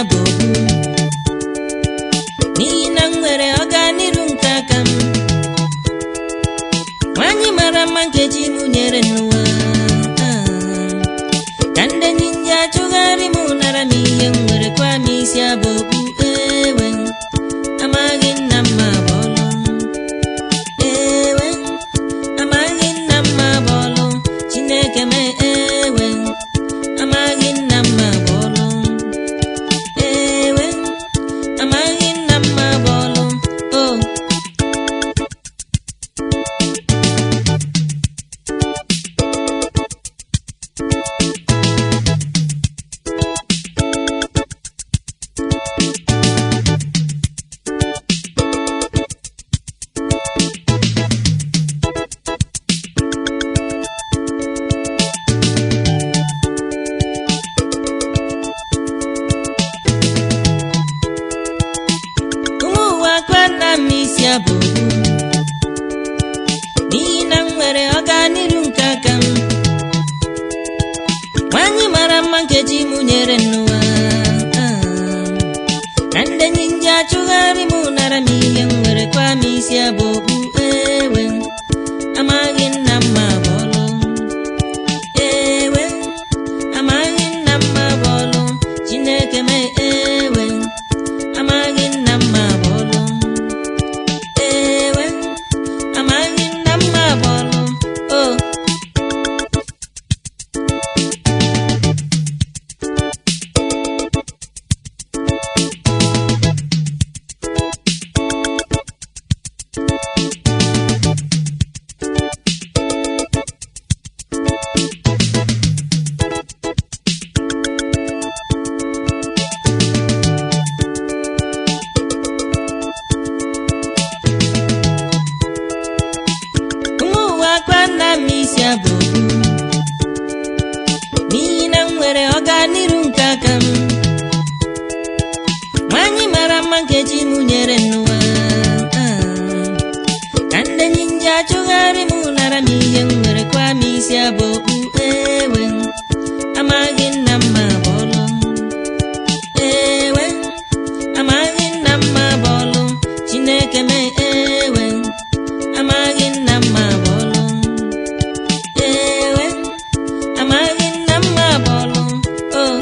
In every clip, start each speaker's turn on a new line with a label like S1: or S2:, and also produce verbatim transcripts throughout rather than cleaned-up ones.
S1: abụ n'ihi na m nwere ọganiru nke aka m. Nwanyị mara mma nkeji m nyere n'ụwa, ka ndị enyi ndị achụgharị m nara m ihe m nwere kwa m isi abụ ewe amaghị nna mma bọlụ, ewe amaghị nna mma bọlụ, Chineke me ewe amaghị nna mma bọlụ, ewe amaghị nna mma bọlụ. Oh, isi abụ n'ihi na m nwere ọganiru nke aka m. Nwanyị mara mma nkeji m nyere n'ụwa, ka ndị enyi ndị achụgharị m nara m ihe m nwere kwa m isi abụ ewe amaghị nna mma bọlụ, ewe amaghị nna mma bọlụ, Chineke me ewe amaghị nna mma bọlụ, ewe amaghị nna mma bọlụ. Oh, isi abụ n'ihi na m nwere ọganiru nke aka m. Nwanyị mara mma nkeji m nyere n'ụwa, ka ndị enyi ndị achụgharị m nara m ihe m nwere kwa m isi abụ ewe amaghị nna mma bọlụ, ewe amaghị nna mma bọlụ, Chineke me ewe amaghị nna mma bọlụ, ewe amaghị nna mma bọlụ. Oh,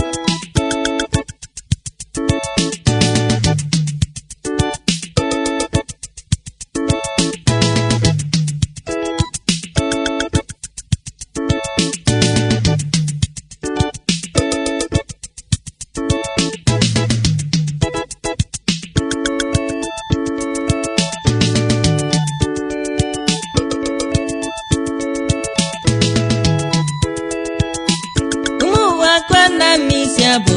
S1: isi abụ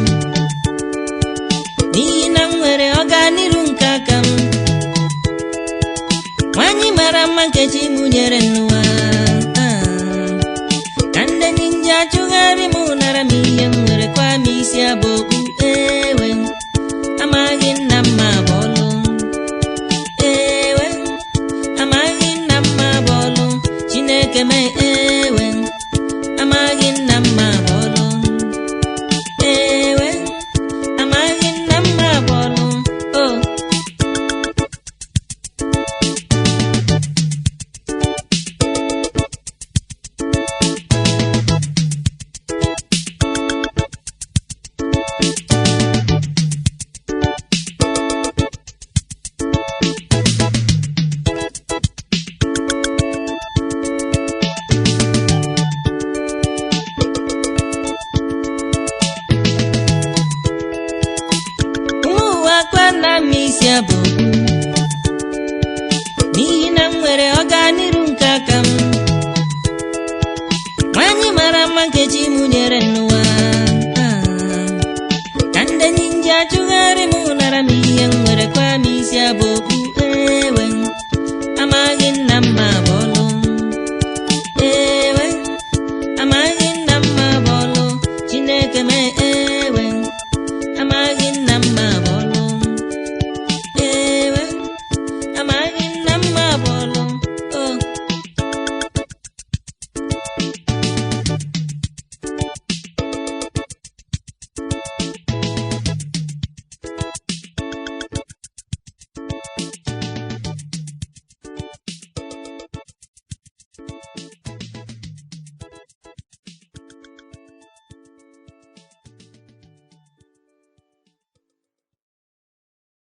S1: n'ihi na m nwere ọganiru nke aka m. Nwanyị mara mma nkeji m nyere n'ụwa, ka ndị enyi ndị achụgharị m nara m ihe m nwere kwa m isi abụ ewe amaghị nna mma bọlụ, ewe amaghị nna mma bọlụ, Chineke me ewe amaghị nna mma bọlụ, ewe amaghị nna mma bọlụ. Oh, isi abụ n'ihi na m nwere ọganiru nke aka m. Nwanyị mara mma nkeji m nyere n'ụwa, ka ndị enyi ndị achụgharị m nara m ihe m nwere kwa m isi abụ ewe amaghị nna